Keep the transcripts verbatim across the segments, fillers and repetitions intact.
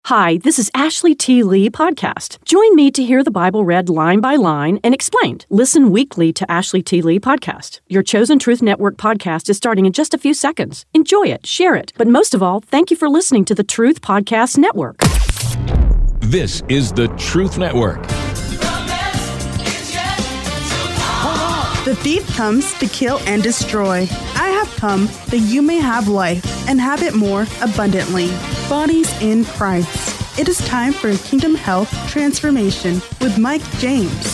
Hi, this is Ashley T. Lee Podcast. Join me to hear the Bible read line by line and explained. Listen weekly to Ashley T. Lee Podcast. Your Chosen Truth Network podcast is starting in just a few seconds. Enjoy it, share it, but most of all, thank you for listening to the Truth Podcast Network. This is the Truth Network. The thief comes to kill and destroy. I have come that you may have life and have it more abundantly. Bodies in Christ. It is time for Kingdom Health Transformation with Mike James.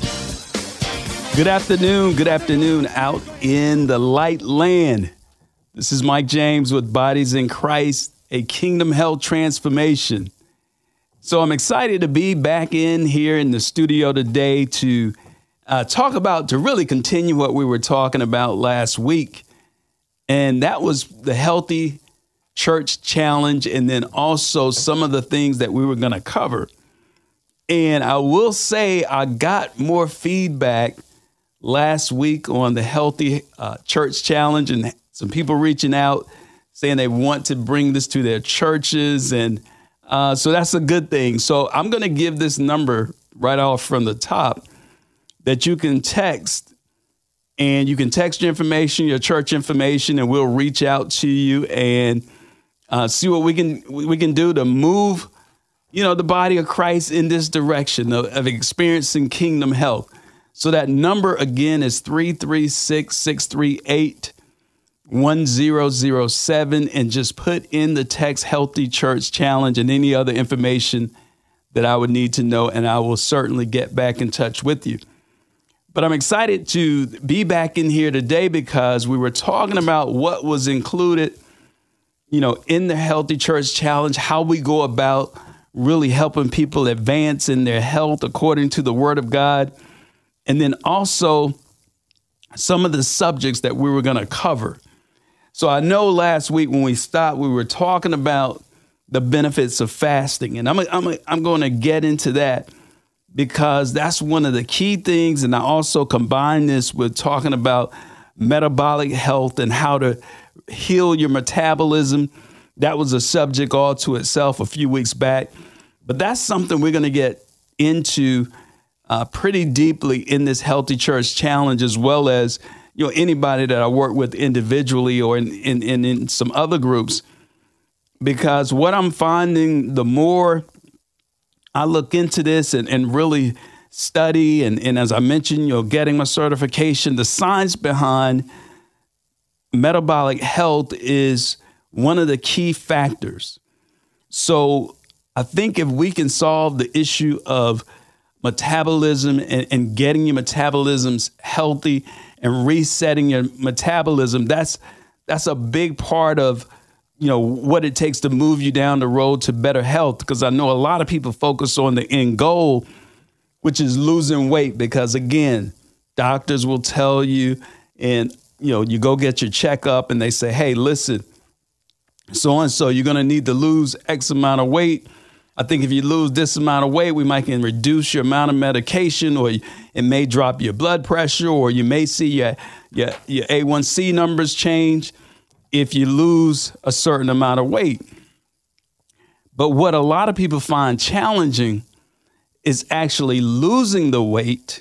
Good afternoon. Good afternoon out in the light land. This is Mike James with Bodies in Christ, a Kingdom Health Transformation. So I'm excited to be back in here in the studio today to uh, talk about, to really continue what we were talking about last week. And that was the Healthy Church Challenge, and then also some of the things that we were going to cover. And I will say I got more feedback last week on the Healthy uh, Church Challenge, and some people reaching out saying they want to bring this to their churches. And uh, so that's a good thing. So I'm going to give this number right off from the top that you can text. And you can text your information, your church information, and we'll reach out to you and uh, see what we can we can do to move, you know, the body of Christ in this direction of, of experiencing kingdom health. So that number again is three three six, six three eight, one zero zero seven, and just put in the text Healthy Church Challenge and any other information that I would need to know, and I will certainly get back in touch with you. But I'm excited to be back in here today because we were talking about what was included, you know, in the Healthy Church Challenge, how we go about really helping people advance in their health according to the Word of God. And then also some of the subjects that we were going to cover. So I know last week when we stopped, we were talking about the benefits of fasting. And I'm, I'm, I'm going to get into that, because that's one of the key things. And I also combine this with talking about metabolic health and how to heal your metabolism. That was a subject all to itself a few weeks back. But that's something we're going to get into uh, pretty deeply in this Healthy Church Challenge, as well as, you know, anybody that I work with individually or in, in, in, in some other groups. Because what I'm finding, the more I look into this and, and really study, and, and as I mentioned, you know, getting my certification, the science behind metabolic health is one of the key factors. So I think if we can solve the issue of metabolism and, and getting your metabolisms healthy and resetting your metabolism, that's that's a big part of, you know, what it takes to move you down the road to better health. Because I know a lot of people focus on the end goal, which is losing weight, because again, doctors will tell you, and, you know, you go get your checkup and they say, hey, listen, so-and-so, you're going to need to lose X amount of weight. I think if you lose this amount of weight, we might can reduce your amount of medication, or it may drop your blood pressure, or you may see your, your, your A one C numbers change if you lose a certain amount of weight. But what a lot of people find challenging is actually losing the weight,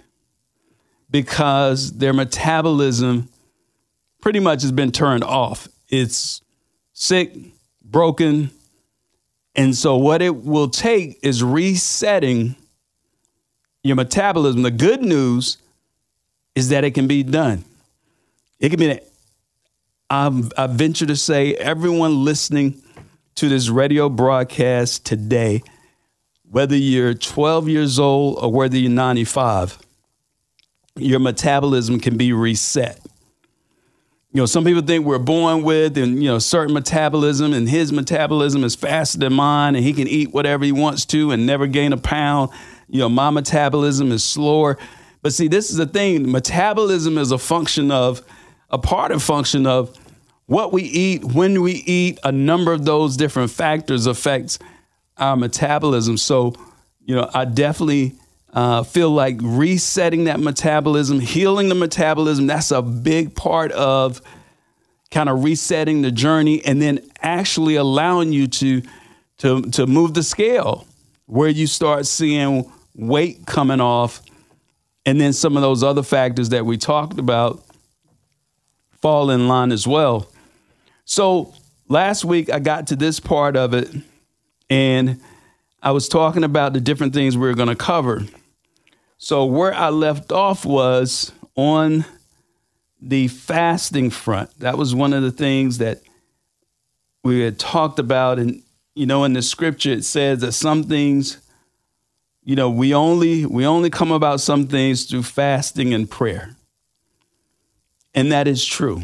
because their metabolism pretty much has been turned off. It's sick, broken. And so what it will take is resetting your metabolism. The good news is that it can be done. It can be I'm, I venture to say everyone listening to this radio broadcast today, whether you're twelve years old or whether you're ninety-five, your metabolism can be reset. You know, some people think we're born with, and, you know, certain metabolism, and his metabolism is faster than mine and he can eat whatever he wants to and never gain a pound. You know, my metabolism is slower. But see, this is the thing. Metabolism is a function of a part of function of what we eat, when we eat. A number of those different factors affects our metabolism. So, you know, I definitely uh, feel like resetting that metabolism, healing the metabolism, that's a big part of kind of resetting the journey, and then actually allowing you to to, to move the scale where you start seeing weight coming off, and then some of those other factors that we talked about fall in line as well. So last week I got to this part of it, and I was talking about the different things we were going to cover. So where I left off was on the fasting front. That was one of the things that we had talked about. And, you know, in the scripture, it says that some things, you know, we only we only come about some things through fasting and prayer. And that is true.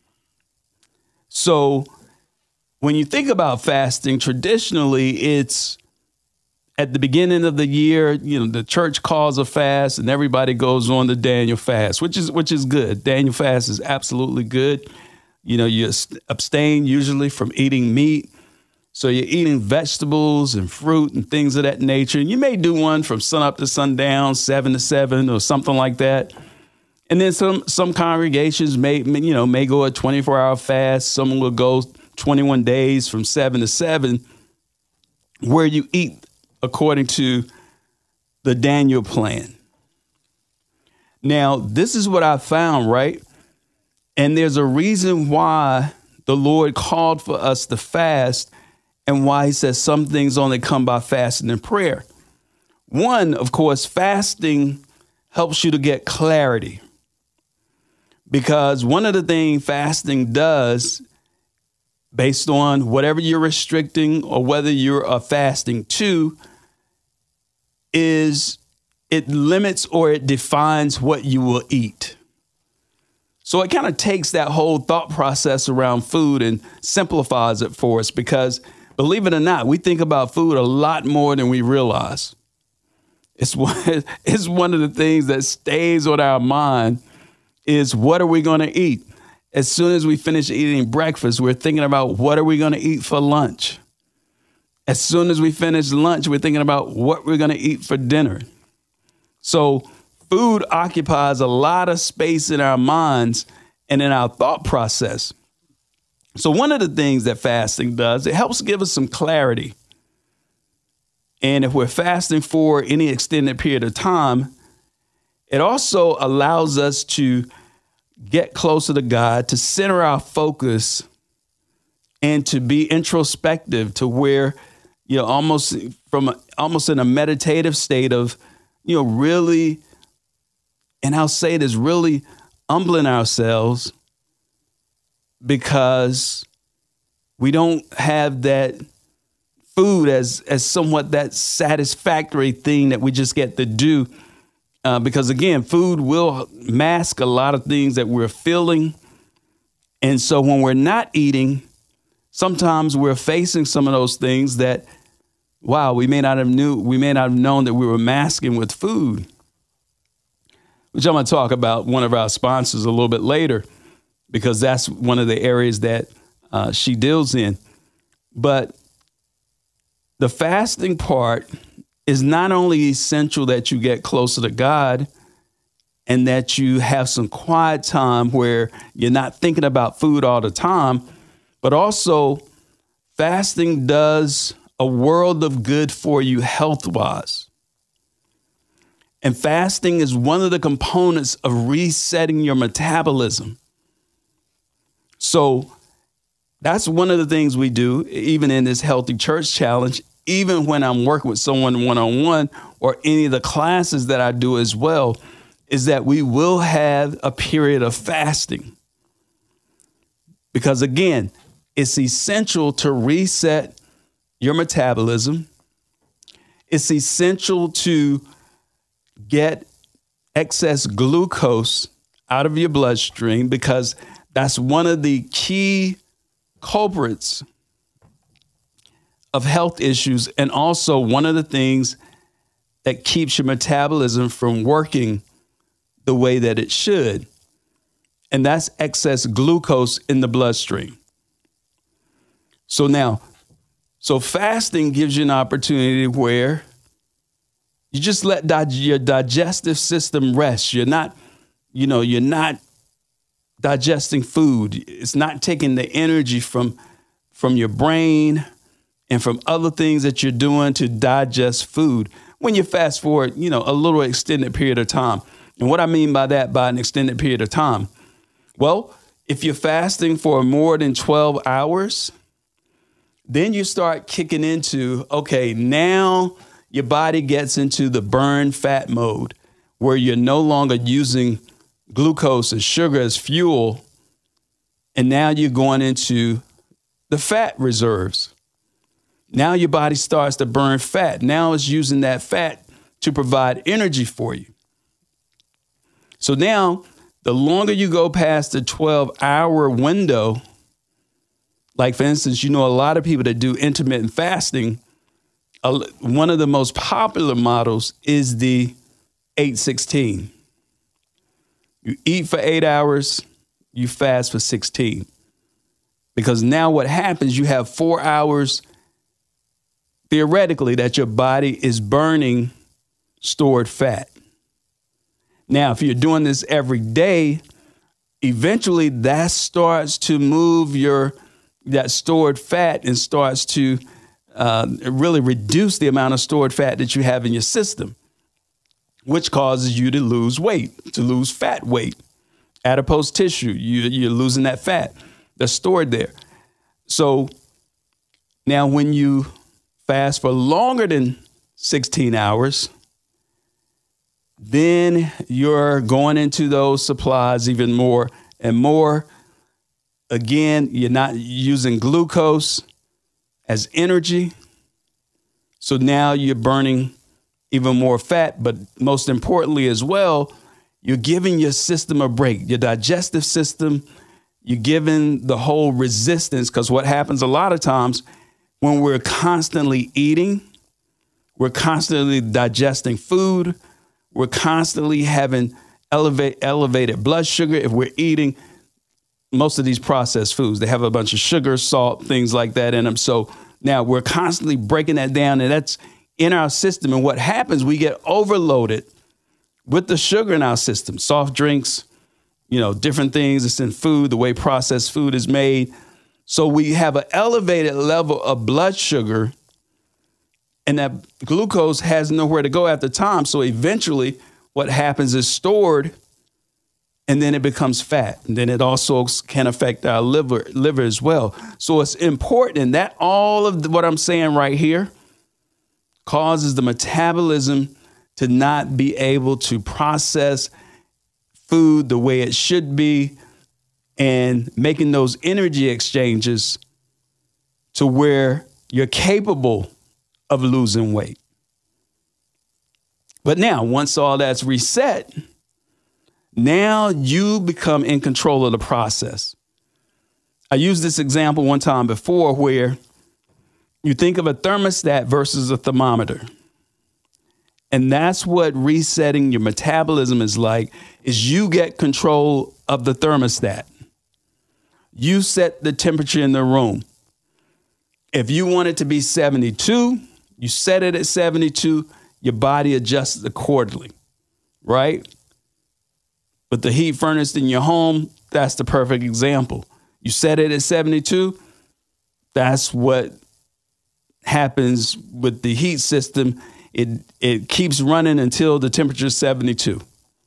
So when you think about fasting, traditionally, it's at the beginning of the year, you know, the church calls a fast and everybody goes on the Daniel fast, which is which is good. Daniel fast is absolutely good. You know, you abstain usually from eating meat. So you're eating vegetables and fruit and things of that nature. And you may do one from sunup to sundown, seven to seven or something like that. And then some some congregations may, you know, may go a twenty-four hour fast. Some will go twenty-one days from seven to seven, where you eat according to the Daniel plan. Now, this is what I found, right? And there's a reason why the Lord called for us to fast and why he says some things only come by fasting and prayer. One, of course, fasting helps you to get clarity, because one of the things fasting does, based on whatever you're restricting or whether you're uh, fasting to, is it limits or it defines what you will eat. So it kind of takes that whole thought process around food and simplifies it for us, because believe it or not, we think about food a lot more than we realize. It's one, it's one of the things that stays on our mind is, what are we going to eat? As soon as we finish eating breakfast, we're thinking about what are we going to eat for lunch. As soon as we finish lunch, we're thinking about what we're going to eat for dinner. So food occupies a lot of space in our minds and in our thought process. So one of the things that fasting does, it helps give us some clarity. And if we're fasting for any extended period of time, it also allows us to get closer to God, to center our focus, and to be introspective, to where, you know, almost from a, almost in a meditative state of, you know, really, and I'll say this, really humbling ourselves, because we don't have that food as as somewhat that satisfactory thing that we just get to do. Uh, because, again, food will mask a lot of things that we're feeling. And so when we're not eating, sometimes we're facing some of those things that, wow, we may not have knew, we may not have known that we were masking with food, which I'm going to talk about one of our sponsors a little bit later, because that's one of the areas that uh, she deals in. But the fasting part is not only essential that you get closer to God and that you have some quiet time where you're not thinking about food all the time, but also fasting does a world of good for you health-wise. And fasting is one of the components of resetting your metabolism. So that's one of the things we do, even in this Healthy Church Challenge, even when I'm working with someone one-on-one or any of the classes that I do as well, is that we will have a period of fasting. Because, again, it's essential to reset your metabolism. It's essential to get excess glucose out of your bloodstream, because that's one of the key culprits of health issues, and also one of the things that keeps your metabolism from working the way that it should. And that's excess glucose in the bloodstream. So now, so fasting gives you an opportunity where you just let dig- your digestive system rest. You're not, you know, you're not digesting food. It's not taking the energy from, from your brain and from other things that you're doing to digest food when you fast forward, you know, a little extended period of time. And what I mean by that, by an extended period of time, well, if you're fasting for more than twelve hours, then you start kicking into, okay, now your body gets into the burn fat mode where you're no longer using glucose and sugar as fuel. And now you're going into the fat reserves. Now your body starts to burn fat. Now it's using that fat to provide energy for you. So now the longer you go past the twelve hour window, like for instance, you know, a lot of people that do intermittent fasting, uh, one of the most popular models is the eight sixteen. You eat for eight hours, you fast for sixteen. Because now what happens, you have four hours theoretically that your body is burning stored fat. Now, if you're doing this every day, eventually that starts to move your that stored fat and starts to uh, really reduce the amount of stored fat that you have in your system, which causes you to lose weight, to lose fat weight, adipose tissue. You, you're losing that fat that's stored there. So now when you fast for longer than sixteen hours, then you're going into those supplies even more and more. Again, you're not using glucose as energy. So now you're burning even more fat, but most importantly as well, you're giving your system a break, your digestive system. You're giving the whole resistance, because what happens a lot of times when we're constantly eating, we're constantly digesting food, we're constantly having elevate, elevated blood sugar. If we're eating most of these processed foods, they have a bunch of sugar, salt, things like that in them. So now we're constantly breaking that down, and that's in our system. And what happens, we get overloaded with the sugar in our system, soft drinks, you know, different things. It's in food, the way processed food is made. So we have an elevated level of blood sugar, and that glucose has nowhere to go at the time. So eventually what happens is stored, and then it becomes fat. And then it also can affect our liver, liver as well. So it's important that all of the, what I'm saying right here causes the metabolism to not be able to process food the way it should be, and making those energy exchanges to where you're capable of losing weight. But now, once all that's reset, now you become in control of the process. I used this example one time before where you think of a thermostat versus a thermometer. And that's what resetting your metabolism is like, is you get control of the thermostat. You set the temperature in the room. If you want it to be seventy-two, you set it at seventy-two, your body adjusts accordingly, right? But the heat furnace in your home, that's the perfect example. You set it at seventy-two, that's what happens with the heat system. It it keeps running until the temperature is seventy-two.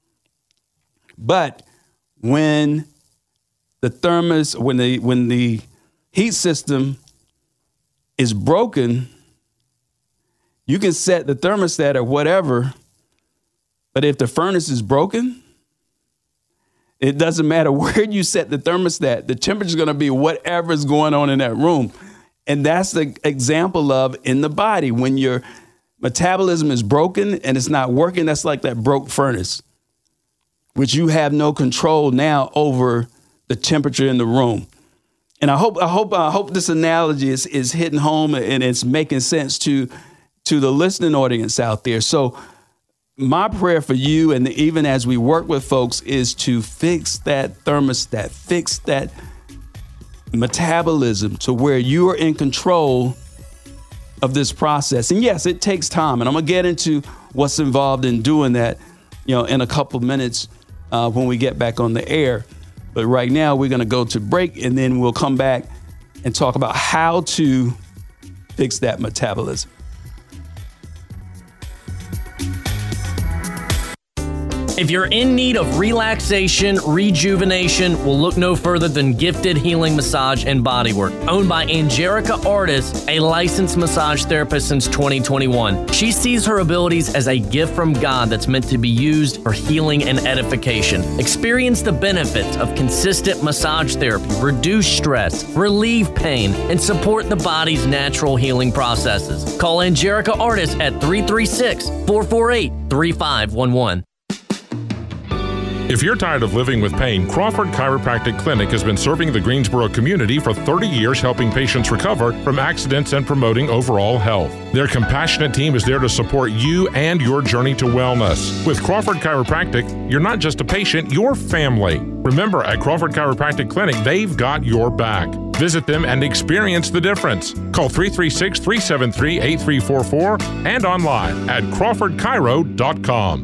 But when the thermos, when the when the heat system is broken, you can set the thermostat or whatever. But if the furnace is broken, it doesn't matter where you set the thermostat. The temperature is going to be whatever is going on in that room. And that's the example of in the body when your metabolism is broken and it's not working. That's like that broke furnace, which you have no control now over the temperature in the room. And I hope I hope I hope this analogy is is hitting home and it's making sense to to the listening audience out there. So my prayer for you, and even as we work with folks, is to fix that thermostat, fix that metabolism to where you are in control of this process. And yes, it takes time. And I'm going to get into what's involved in doing that, you know, in a couple of minutes uh, when we get back on the air. But right now we're going to go to break, and then we'll come back and talk about how to fix that metabolism. If you're in need of relaxation, rejuvenation, well, look no further than Gifted Healing Massage and Bodywork. Owned by Angelica Artis, a licensed massage therapist since twenty twenty-one. She sees her abilities as a gift from God that's meant to be used for healing and edification. Experience the benefits of consistent massage therapy, reduce stress, relieve pain, and support the body's natural healing processes. Call Angelica Artis at three three six, four four eight, three five one one. If you're tired of living with pain, Crawford Chiropractic Clinic has been serving the Greensboro community for thirty years, helping patients recover from accidents and promoting overall health. Their compassionate team is there to support you and your journey to wellness. With Crawford Chiropractic, you're not just a patient, you're family. Remember, at Crawford Chiropractic Clinic, they've got your back. Visit them and experience the difference. Call three three six, three seven three, eight three four four and online at crawford chiro dot com.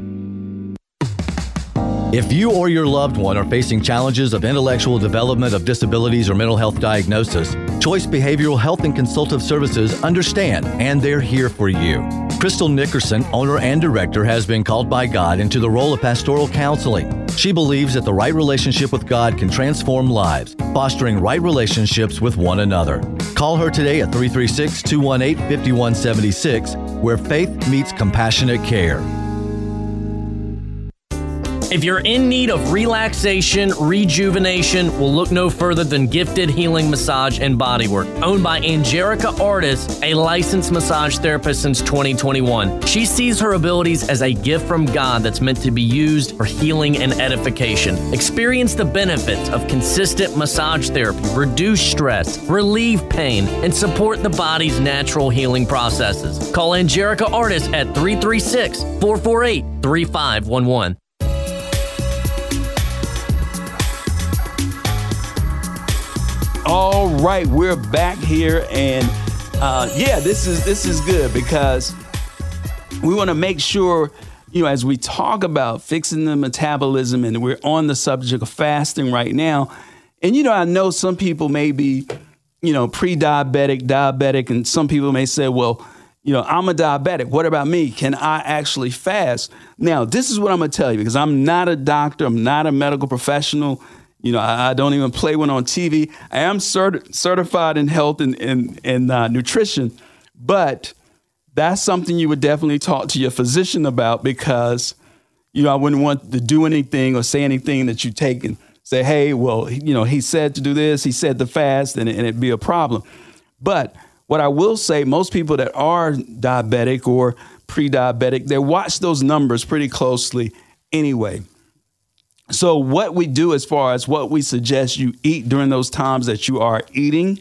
If you or your loved one are facing challenges of intellectual development, of disabilities, or mental health diagnosis, Choice Behavioral Health and Consultative Services understand, and they're here for you. Crystal Nickerson, owner and director, has been called by God into the role of pastoral counseling. She believes that the right relationship with God can transform lives, fostering right relationships with one another. Call her today at three three six, two one eight, five one seven six, where faith meets compassionate care. If you're in need of relaxation, rejuvenation, well, look no further than Gifted Healing Massage and Bodywork. Owned by Angelica Artis, a licensed massage therapist since twenty twenty-one. She sees her abilities as a gift from God that's meant to be used for healing and edification. Experience the benefits of consistent massage therapy, reduce stress, relieve pain, and support the body's natural healing processes. Call Angelica Artis at three three six, four four eight, three five one one. All right, we're back here, and uh, yeah, this is this is good because we want to make sure, you know, as we talk about fixing the metabolism, and we're on the subject of fasting right now, and you know, I know some people may be, you know, pre-diabetic, diabetic, and some people may say, well, you know, I'm a diabetic. What about me? Can I actually fast? Now, this is what I'm going to tell you because I'm not a doctor. I'm not a medical professional. You know, I, I don't even play one on T V. I am cert- certified in health and, and, and uh, nutrition, but that's something you would definitely talk to your physician about because, you know, I wouldn't want to do anything or say anything that you take and say, hey, well, you know, he said to do this, he said to fast, and, and it'd be a problem. But what I will say, most people that are diabetic or pre-diabetic, they watch those numbers pretty closely anyway. So what we do as far as what we suggest you eat during those times that you are eating,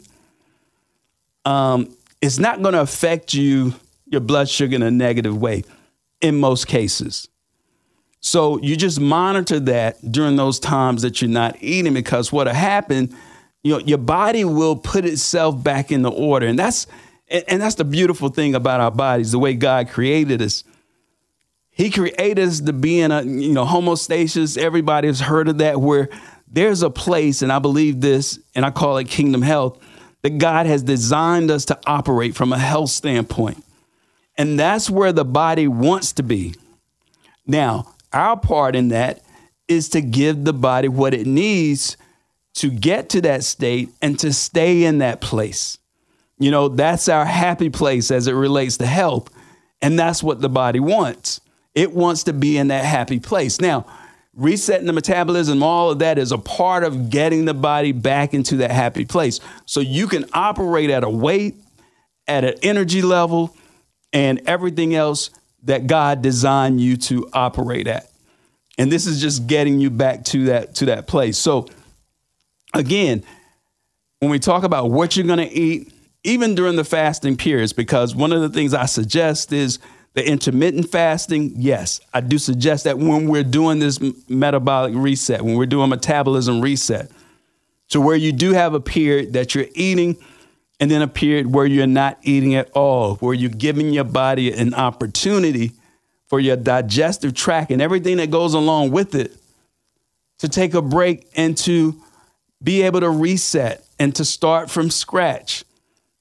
um, it's not going to affect you, your blood sugar in a negative way in most cases. So you just monitor that during those times that you're not eating, because what'll happen, you know, your body will put itself back into order. And that's and that's the beautiful thing about our bodies, the way God created us. He created us to be in a, you know, homeostasis. Everybody has heard of that, where there's a place, and I believe this, and I call it kingdom health, that God has designed us to operate from a health standpoint. And that's where the body wants to be. Now, our part in that is to give the body what it needs to get to that state and to stay in that place. You know, that's our happy place as it relates to health. And that's what the body wants. It wants to be in that happy place. Now, resetting the metabolism, all of that is a part of getting the body back into that happy place. So you can operate at a weight, at an energy level, and everything else that God designed you to operate at. And this is just getting you back to that, to that place. So again, when we talk about what you're going to eat, even during the fasting periods, because one of the things I suggest is the intermittent fasting. Yes, I do suggest that when we're doing this metabolic reset, when we're doing metabolism reset, so where you do have a period that you're eating and then a period where you're not eating at all, where you're giving your body an opportunity for your digestive tract and everything that goes along with it to take a break and to be able to reset and to start from scratch.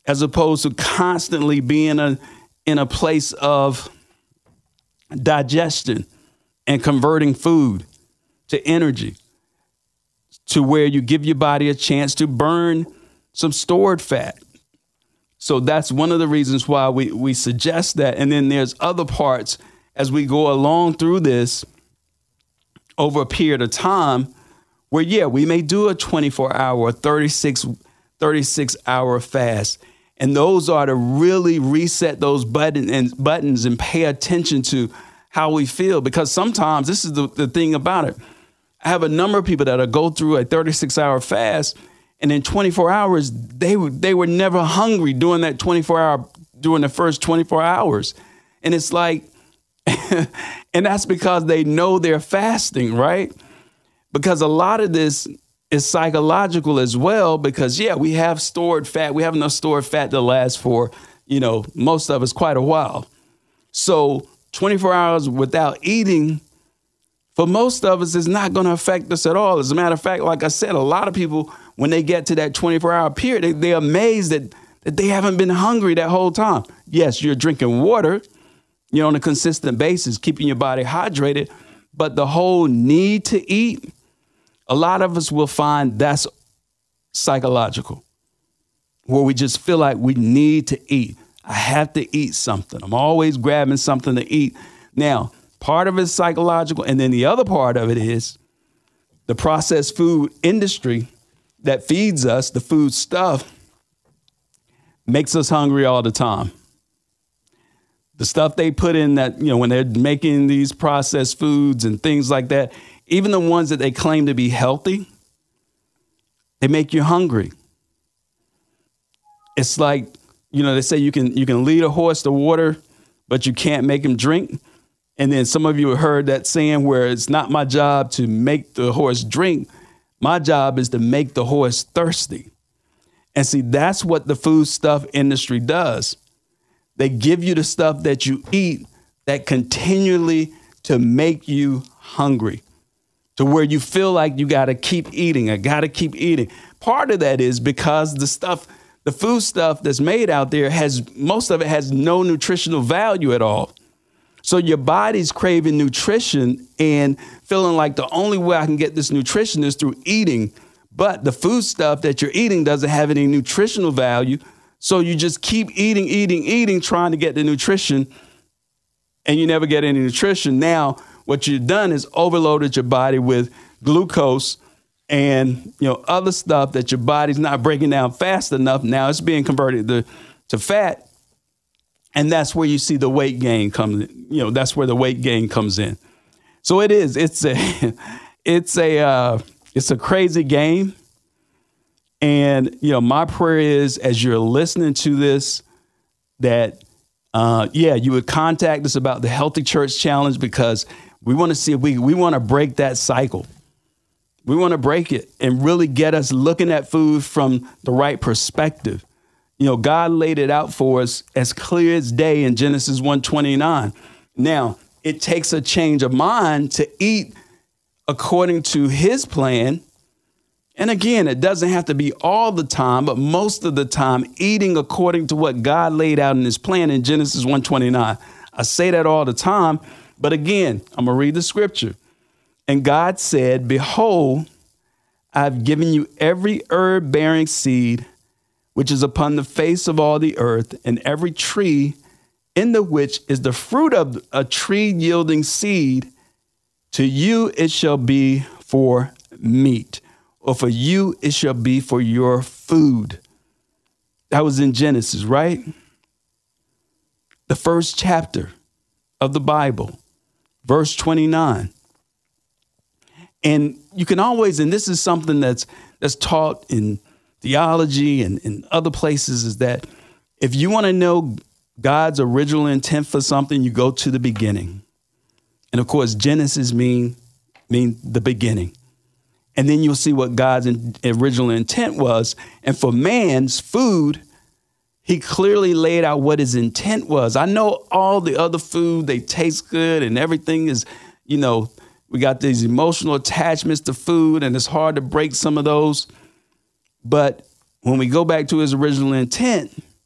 as opposed to constantly being a, in a place of digestion and converting food to energy, to where you give your body a chance to burn some stored fat. So that's one of the reasons why we, we suggest that. And then there's other parts as we go along through this over a period of time where, yeah, we may do a twenty-four hour, thirty-six, thirty-six hour fast. And those are to really reset those button and buttons and pay attention to how we feel. Because sometimes this is the, the thing about it. I have a number of people that will go through a thirty-six hour fast, and in twenty-four hours, they were, they were never hungry during that twenty-four hour, during the first twenty-four hours. And it's like, and that's because they know they're fasting, right? Because a lot of this is psychological as well, because, yeah, we have stored fat. We have enough stored fat to last for, you know, most of us quite a while. So twenty-four hours without eating, for most of us, is not going to affect us at all. As a matter of fact, like I said, a lot of people, when they get to that twenty-four hour period, they, they're amazed that, that they haven't been hungry that whole time. Yes, you're drinking water, you know, on a consistent basis, keeping your body hydrated. But the whole need to eat, a lot of us will find that's psychological, where we just feel like we need to eat. I have to eat something. I'm always grabbing something to eat. Now, part of it is psychological. And then the other part of it is the processed food industry that feeds us, the food stuff, makes us hungry all the time. The stuff they put in that, you know, when they're making these processed foods and things like that, even the ones that they claim to be healthy, they make you hungry. It's like, you know, they say you can you can lead a horse to water, but you can't make him drink. And then some of you have heard that saying where it's not my job to make the horse drink. My job is to make the horse thirsty. And see, that's what the food stuff industry does. They give you the stuff that you eat that continually to make you hungry, to where you feel like you got to keep eating. I got to keep eating. Part of that is because the stuff, the food stuff that's made out there has, most of it has no nutritional value at all. So your body's craving nutrition and feeling like the only way I can get this nutrition is through eating. But the food stuff that you're eating doesn't have any nutritional value. So you just keep eating, eating, eating, trying to get the nutrition, and you never get any nutrition. Now, what you've done is overloaded your body with glucose and, you know, other stuff that your body's not breaking down fast enough. Now it's being converted to, to fat. And that's where you see the weight gain come in. You know, that's where the weight gain comes in. So it is, it's a, it's a, uh, it's a crazy game. And, you know, my prayer is, as you're listening to this, that, uh, yeah, you would contact us about the Healthy Church Challenge, because we want to see if we, we want to break that cycle. We want to break it and really get us looking at food from the right perspective. You know, God laid it out for us as clear as day in Genesis one twenty-nine. Now, it takes a change of mind to eat according to his plan. And again, it doesn't have to be all the time, but most of the time, eating according to what God laid out in his plan in Genesis one twenty-nine. I say that all the time, but again, I'm going to read the scripture. And God said, behold, I've given you every herb bearing seed, which is upon the face of all the earth, and every tree in the which is the fruit of a tree yielding seed. To you it shall be for meat, or for you it shall be for your food. That was in Genesis, right? The first chapter of the Bible, verse twenty-nine. And you can always, and this is something that's that's taught in theology and in other places, is that if you want to know God's original intent for something, you go to the beginning. And of course, Genesis mean, mean the beginning. And then you'll see what God's in, original intent was. And for man's food, he clearly laid out what his intent was. I know all the other food, they taste good and everything is, you know, we got these emotional attachments to food, and it's hard to break some of those. But when we go back to his original intent,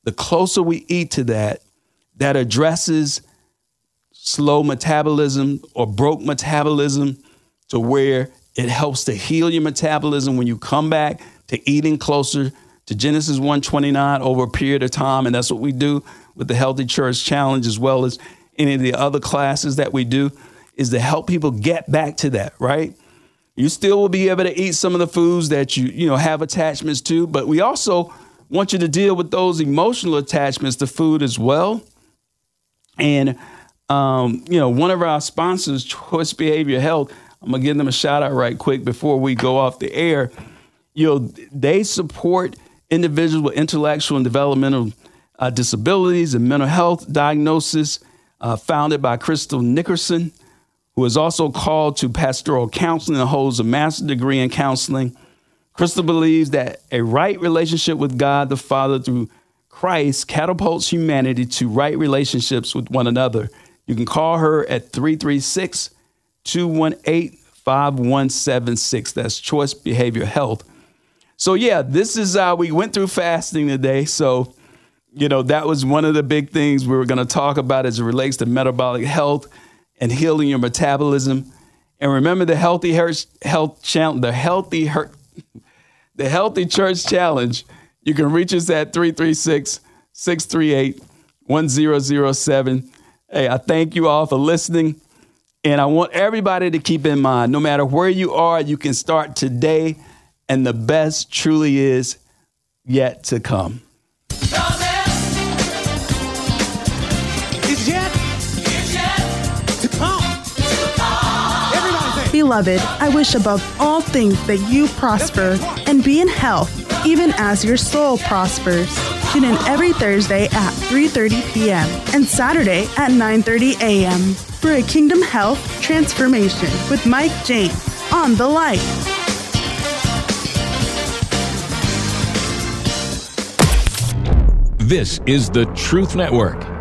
the closer we eat to that, that addresses slow metabolism or broke metabolism to where it helps to heal your metabolism when you come back to eating closer to Genesis one twenty-nine over a period of time. And that's what we do with the Healthy Church Challenge, as well as any of the other classes that we do, is to help people get back to that, right? You still will be able to eat some of the foods that you, you know, have attachments to, but we also want you to deal with those emotional attachments to food as well. And, um, you know, one of our sponsors, Choice Behavior Health, I'm going to give them a shout out right quick before we go off the air. You know, they support individuals with intellectual and developmental uh, disabilities and mental health diagnosis, uh, founded by Crystal Nickerson, who is also called to pastoral counseling and holds a master's degree in counseling. Crystal believes that a right relationship with God the Father through Christ catapults humanity to right relationships with one another. You can call her at three three six, two one eight, five one seven six. That's Choice Behavior Health. So, yeah, this is uh, we went through fasting today. So, you know, that was one of the big things we were going to talk about as it relates to metabolic health and healing your metabolism. And remember the Healthy Health, health Challenge, the Healthy Health, the Healthy Church Challenge. You can reach us at three three six, six three eight, one zero zero seven. Hey, I thank you all for listening. And I want everybody to keep in mind, no matter where you are, you can start today, and the best truly is yet to come. It's yet, it's yet to come. To come. Everybody say, Beloved, I wish above all things that you prosper and be in health, even as your soul prospers. Tune in every Thursday at three thirty p.m. and Saturday at nine thirty a.m. for a Kingdom Health Transformation with Mike James on The Light. This is the Truth Network.